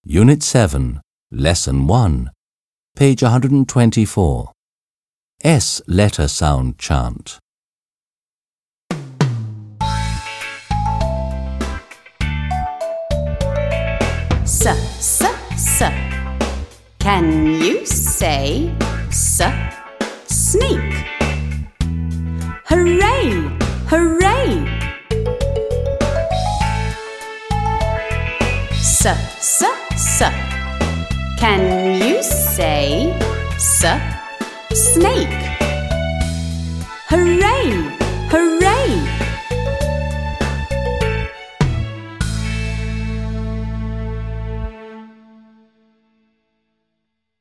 Unit 7, Lesson 1, page 124. S letter sound chant. S. Can you say snake? Hooray! Hooray! S. Can you say snake? Hooray! Hooray!